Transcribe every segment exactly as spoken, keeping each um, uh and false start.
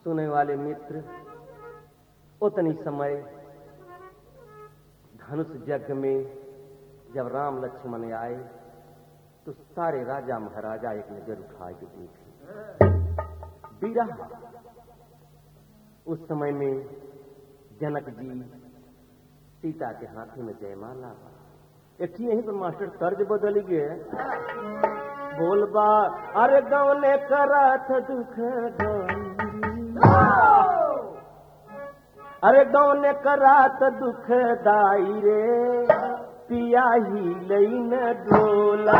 सुने वाले मित्र, उतनी समय धनुष यज्ञ में जब राम लक्ष्मण आए तो सारे राजा महाराजा एक नजर उठा के देखे बिरहा। उस समय में जनक जी सीता के हाथों में जयमाला एक यहीं पर मास्टर तर्ज बदल गए। बोलबा अरे गौने कराथ दुख अरे गौने करात दुख दाई रे पिया ही लईन डोला।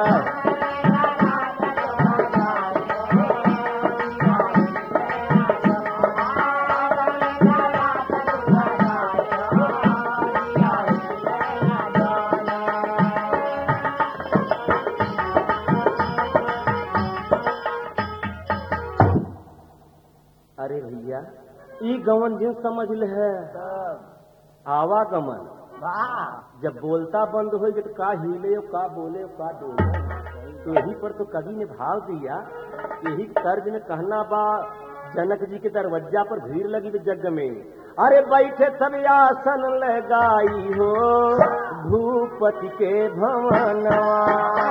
अरे भैया ई गमन जिन समझ ले है आवागमन। जब बोलता बंद हो गया तो का हिले का बोले का डोले। तो यही पर तो कवि ने भाव दिया, यही तर्ज में कहना बा जनक जी के दरवाजा पर भीड़ लगी जग में। अरे बैठे सब आसन लगाई हो भूपति के भवनवा।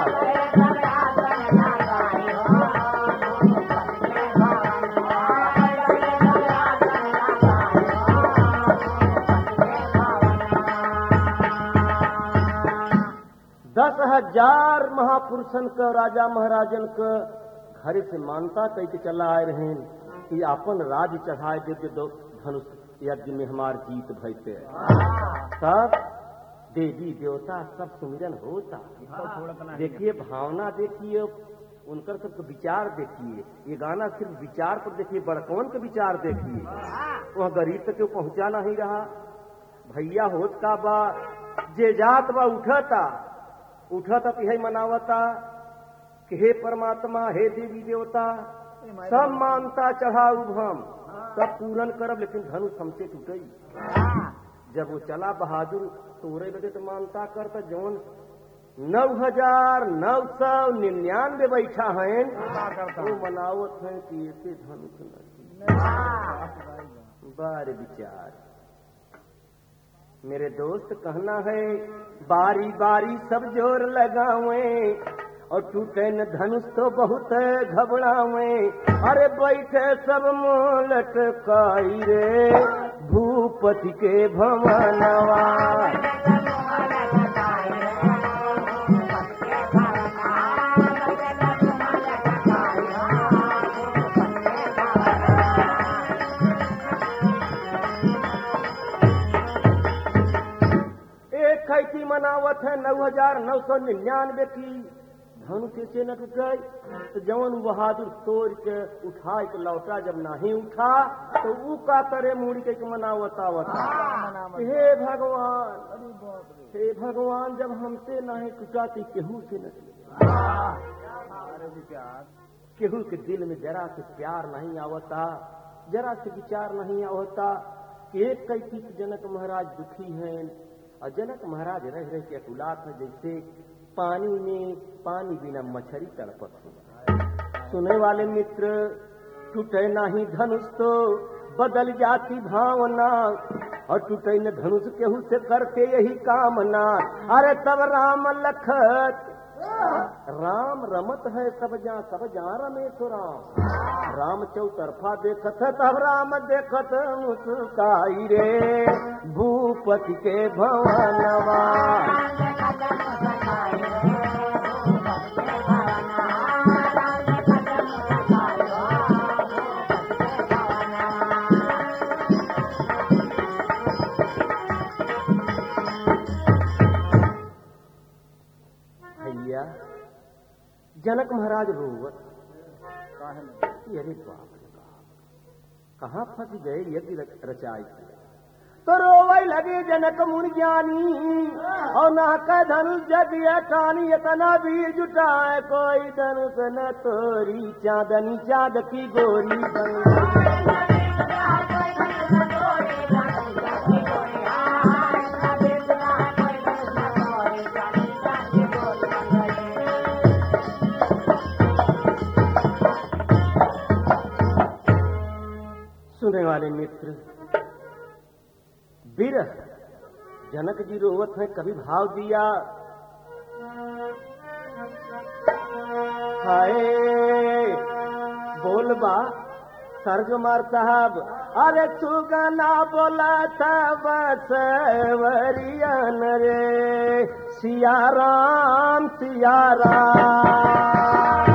दस हजार महापुरुषन का राजा महाराजन का घर से मानता कह के चला आए रहे कि अपन राज चढ़ाए दे के धनुष यज्ञ में हमार जीत भयते। सब देवी देवता सब सुमिरन होता। देखिए भावना देखिए, उनकर सबका विचार देखिए। ये गाना सिर्फ विचार पर देखिए, बड़कौन का विचार देखिए। वह गरीब तक पहुंचा नहीं रहा। भैया होत का बा जे जात बा उठता उठता तो यही मनावता कि हे परमात्मा हे देवी देवता सब मानता चढ़ाऊ हम सब पूरन करब, लेकिन धनुष हमसे टूटई। जब वो चला बहादुर तोरे बदे तो मानता करता जौन नौ हजार नौ सौ निन्यानवे बैठा है वो मनावत है कि ऐसे धनुष नहीं। बार विचार मेरे दोस्त कहना है बारी बारी सब जोर लगावे और टूटे न धनुष तो बहुत घबरावे। अरे बैठे सब मोलट काई रे भूपति के भवनवा। कैसी मनावत है नौ हजार नौ सौ निन्यानवे की धनुष से न टूट गई। तो जवन बहादुर तोड़ के उठा के लौटा, जब नहीं उठा तो वो का करे मुड़ी के मनावत आवत। हे भगवान हे भगवान जब हमसे नहीं टूटा तो केहू से न केहू के दिल में जरा से प्यार नहीं आवता, जरा से विचार नहीं आवता कि एक कैसी जनक महाराज दुखी हैं और जनक महाराज रह रह के अकुलात है जैसे पानी में पानी बिना मछली तड़पत हो। सुने वाले मित्र, टूटे नहीं धनुष तो बदल जाती भावना और टूटे न धनुष केहू से करते यही कामना। अरे तब राम लखत राम रमत है सब जा सब जा रमे तो राम राम चौतरफा देखत है तब राम देखत मुस्काई रे भूपति के भवनवा। भैया जनक महाराज रोवत अरे बाप कहाँ फंस गए यज्ञ रचाई तो रोवे लगे जनक मुनि ज्ञानी और ना का धनुष जदिया कानी इतना भी जुटाए कोई धनुष न तोरी चांदनी चाँद की गोरी बन। सुनने वाले मित्र, बिरह जनक जी रोवत है, कभी भाव दिया, हाय बोलबा सर्ज मार साहब, अरे सुगना बोला था बसवरियन रे, सिया राम सिया राम।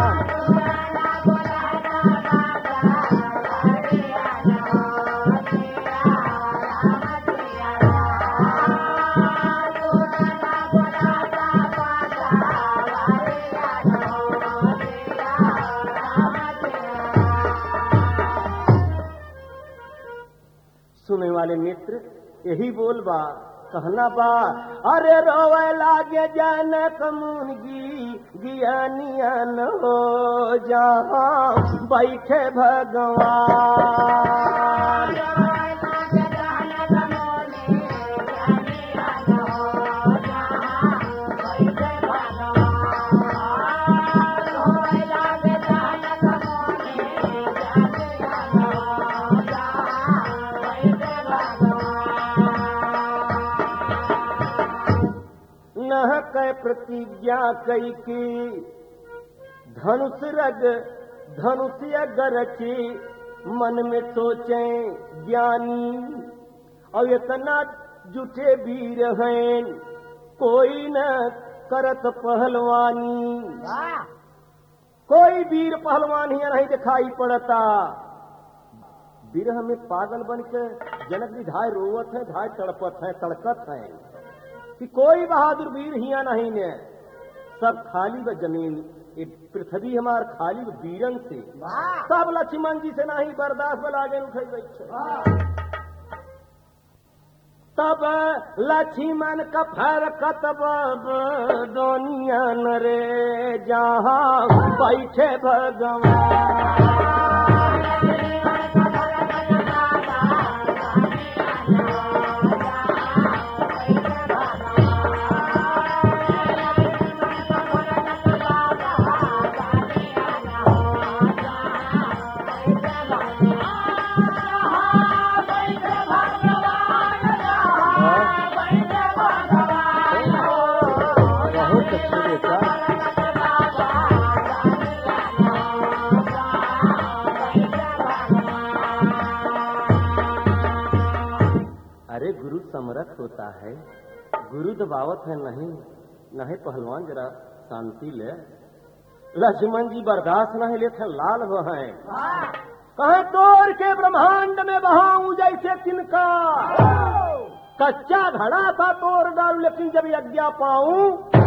सुनने वाले मित्र, यही बोलबा कहना बा, अरे रोवे लागे जनक मुनि ज्ञानियन हो, जहाँ बैठे भगवान। प्रतिज्ञा कई की धनुष रग धनुष गरची, मन में सोचे ज्ञानी, और इतना जुटे वीर हैं, कोई न करत पहलवानी। कोई वीर पहलवान ही नहीं दिखाई पड़ता। विरह में पागल बन के जनक जी धाय रोवत है, धाय तड़पत है, तड़कत है कि कोई बहादुर वीर हिया नहीं ने, सब खाली व जमीन, पृथ्वी हमार खाली व वीरन से, सब लक्ष्मण जी से नहीं बर्दाश्त लागे उठे बैठे। तब लक्ष्मण का फरकत दुनिया न रे, जहाँ बैठे भगवान। अरे गुरु समरथ होता है, गुरु दबावत है नहीं, नहीं पहलवान जरा शांति ले। लक्ष्मण जी बर्दाश्त नहीं लेते, लाल हो हैं, कहे तोड़ के ब्रह्मांड में बहाऊं जैसे तिनका, कच्चा घड़ा था तोड़ डालू, लेकिन जब यज्ञा पाऊं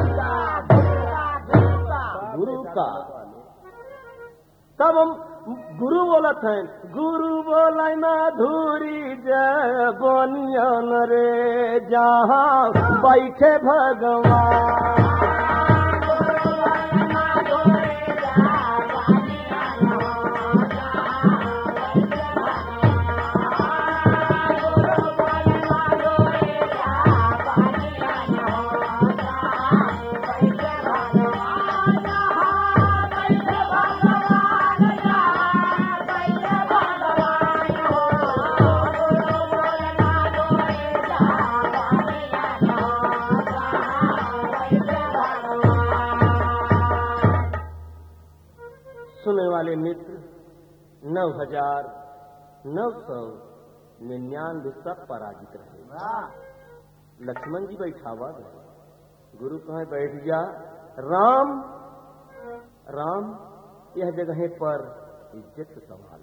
गुरु का, तब हम गुरु बोलत हैं, गुरु बोला माधुरी जबनियन रे, जहाँ बैठे भगवान। सुनने वाले मित्र, नौ हजार नौ सौ निन्यानवे सब पराजित रहे। लक्ष्मण जी बैठावा गए, गुरु कहे बैठ जा, राम राम यह जगह पर इज्जत सवाल,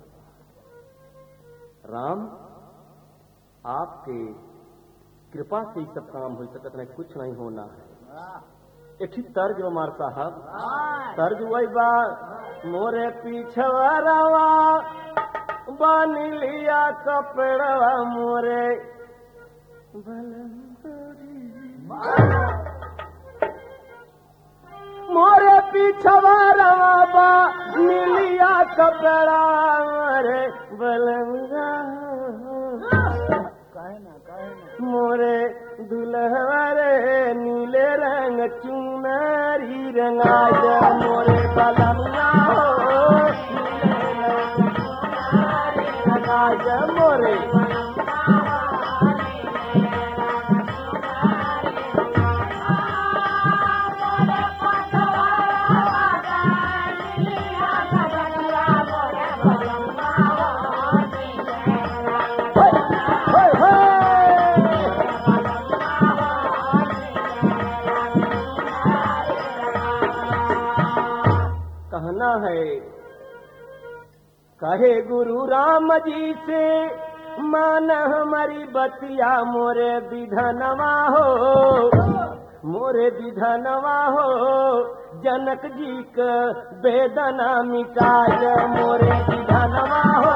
राम आपके कृपा से ही सब काम हो सकता है, कुछ नहीं होना है। एक तर्ज मार साहब, तर्ज वही बात, मोरे पीछवारावा बन लिया कपड़वा मोरे, मोरे पीछवारावा बन लिया कपड़ा मोरे बलंगा, मोरे दुल्हरे नीले रंग चुनरी रंगाया, मोरे बलंगा राज मोरे। कहना है कहे गुरु राम जी से मान हमारी बतिया मोरे विधनवा हो, मोरे विधनवा हो, जनक जी का वेदना मिटाय मोरे विधनवा हो।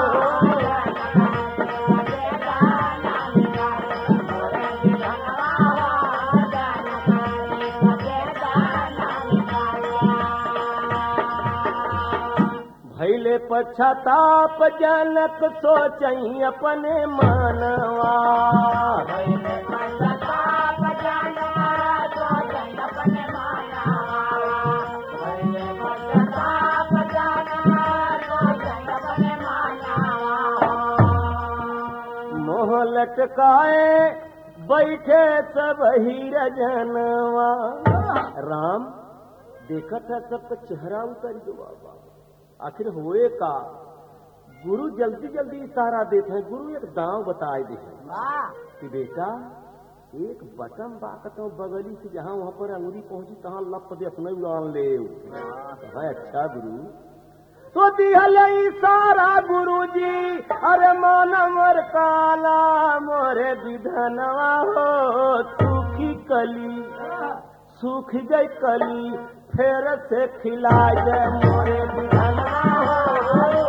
भैले पश्चाताप जनक सोचई अपने मानवा, भैले पश्चाताप जनक सोचई अपने मानवा, भैले पश्चाताप जनक सोचई अपने मानवा। मोह लटकाए बैठे सब हीरा जनवा, राम देखा था सबका चेहरा उतर गया बाबा, आखिर हुए का। गुरु जल्दी जल्दी इशारा देते हैं, गुरु एक दांव बताए दे कि बेटा एक बटन बाकत बगली से जहाँ वहाँ पर अंगुली पहुंची तहाँ लप दे अपने उड़ान ले। अच्छा गुरु तो दिहल इशारा गुरु जी, अरे मानवर काला मोरे विधनवा हो, सूखी कली सूख गई कली फिर से खिला जाए मोरे विधनवा हो।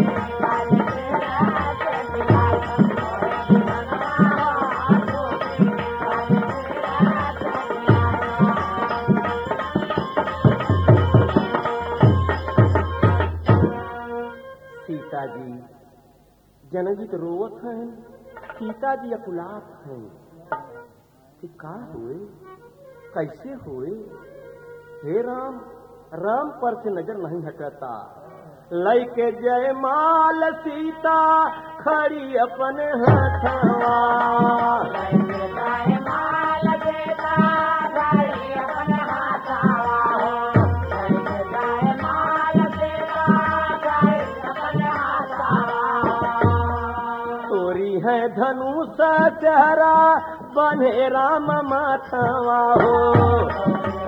सीता जी जनक जी तो रोवत हैं, सीता जी अकुलात हैं कि का हुए कैसे हुए। हे राम, राम पर से नजर नहीं हटता, लैके जय माल सीता खड़ी अपने हथवा, लैके जय माल सीता खड़ी अपने हथवा, लैके जय माल सीता खड़ी अपने हथवा। तोरी है धनुष चेहरा बने राम माथवा हो,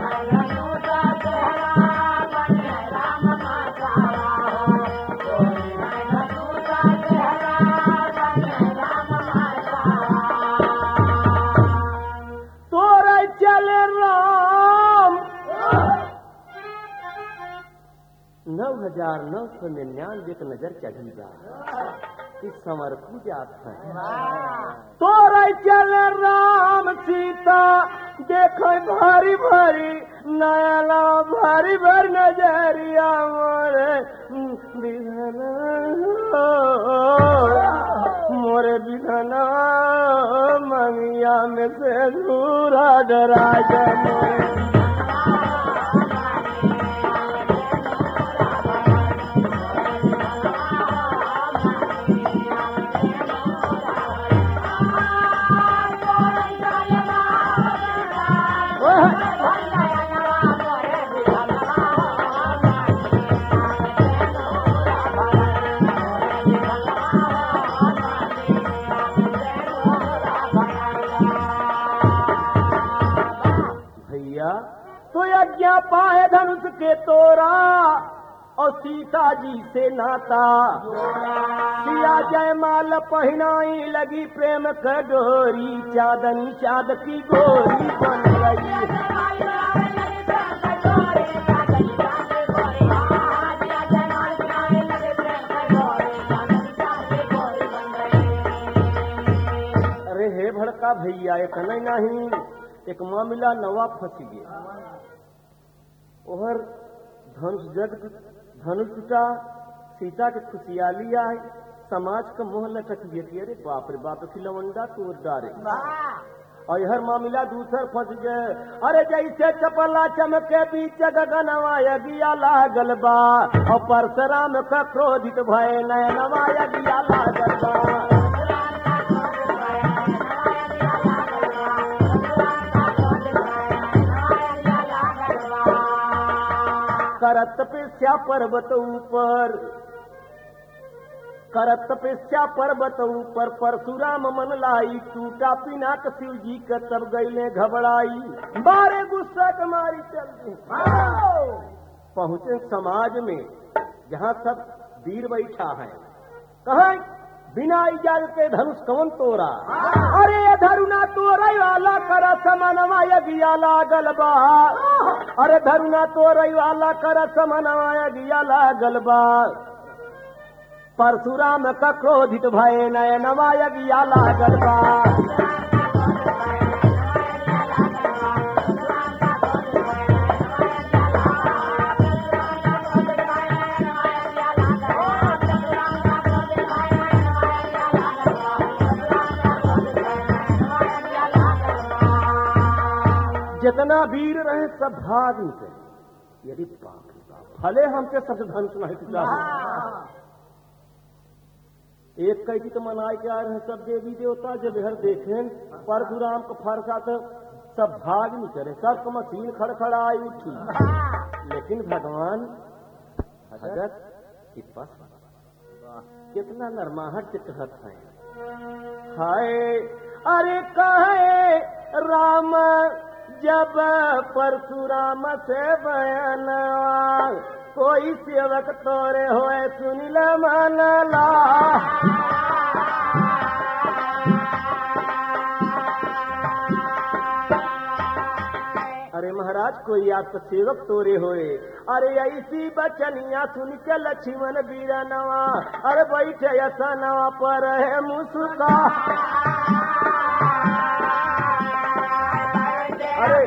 नौ हजार नौ सौ निन्यानवे का नजर चढ़ीगा कि संवर पूजात है। तोरे चल राम सीता देखो भारी भारी नयला भारी भारी नजरिया मोरे विधना मोरे विधना मंगिया में से दूरा डरा जाए। तो यज्ञा पाए धनुष के तोरा और सीता जी से नाता, सिया जयमाल पहनाई लगी प्रेम का डोरी, चांदनी चाँद की गोरी बन गई। अरे हे भड़का भैया एक नहीं नहीं एक मामला नवा फंस गया। ओहर धनुष जग धनुष टूटा, सीता के खुशियाली आई, समाज का मोह लटक गया। अरे बाप रे बाप खिलवंडा तोड़ डारे। और हर मामला दूसर फंस गए। अरे जैसे चपला चमके बीच गगनवा यगिया लागल बा, और परशुराम का क्रोधित भय नयनवा यगिया लागल बा। करत तपस्या पर्वत ऊपर, करत तपस्या पर्वत ऊपर परशुराम मन लाई, टूटा पिनाक शिव जी के तब गईले घबराई, बारे गुस्सा के मारी चल दी। पहुंचे समाज में जहाँ सब वीर बैठा है, कहा बिना इजाजत के धनुष कवन तोरा, अरे धरुना तोरा वाला कर समनवा यगिया लागल बा, अरे धरुना तोरा वाला कर समनवा यगिया लागल बा, परशुराम का क्रोधित भय नयनवा यगिया लागल बा। जितना वीर रहे सब भाग निकले, यदि बाप रे बाप भले हमके सब धनुष नहीं टूटा, एक कैदी तो मनाए के आ रहे सब देवी देवता, जब घर देखें परशुराम का फरसा तो सब भाग निकले, सबको मशीन खड़खड़ाई उठी, लेकिन भगवान भगत कितना नरमाहट से कहत है, हाय अरे कहे राम जब परशुराम से बयानवा, कोई सेवक तोरे होए सुनिल मनला, अरे महाराज कोई आपका सेवक तोरे होए, अरे ऐसी बचनिया सुन के लक्ष्मण बीरनवा, अरे बैठे असनवा पर है मुस्का, अरे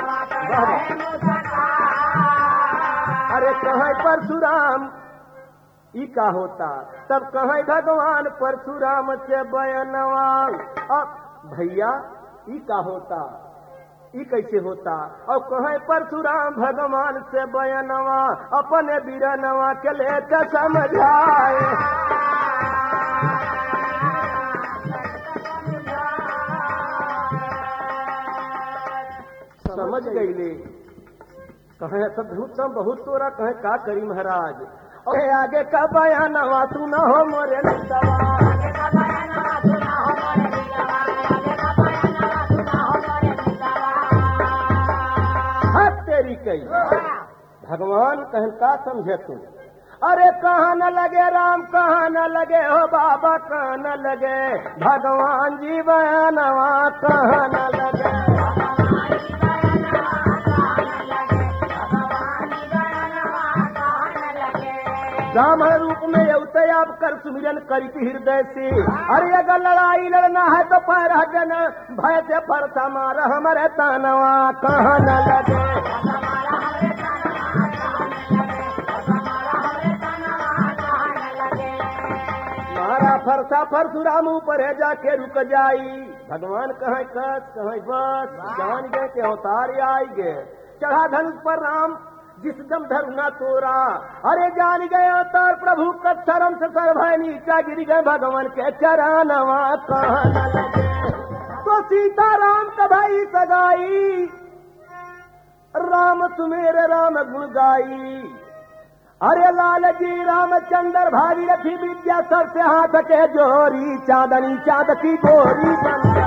अरे कहे परशुराम ई का होता, तब कहे भगवान परशुराम से बयानवा, अब भैया ई का होता, ई कैसे होता, और कहे परशुराम भगवान से बयानवा, अपने बीरनवा के लेकर समझाए, समझ गई ले, कहे सब धूतम बहुत तोरा, कहे का करी महाराज, और आगे का बयानवा तू न हो मोरे नितवा, तेरी कही भगवान कहे का समझे तू, अरे कहाँ न लगे राम, कहाँ न लगे हो बाबा, कहाँ न लगे भगवान जी बयानवा, कहाँ न लगे राम रूप में अवते आप कर सुमिरन करित हृदय से, अरे अगर लड़ाई लड़ना है तो पैर हटन, भय से फरसा मार हमारे तानवा, कहाँ न लगे मारा फरसा परशुराम ऊपर है जाके रुक जाई, भगवान कहे कस कहे बस, जान गए के अवतार आई गए, चढ़ा धनुष पर राम जिस दम धरुना तोरा, अरे जान गए अवतार प्रभु का शरण से सर भय नीचा गिर गए भगवान के चरणवा, कहाँ न लगे तो सीता राम का भाई सगाई, राम सुमेर राम गुण गाई, अरे लाल जी रामचंद्र भागीरथी विद्या सबसे हाथ के जोरी, चांदनी चांद की गोरी बन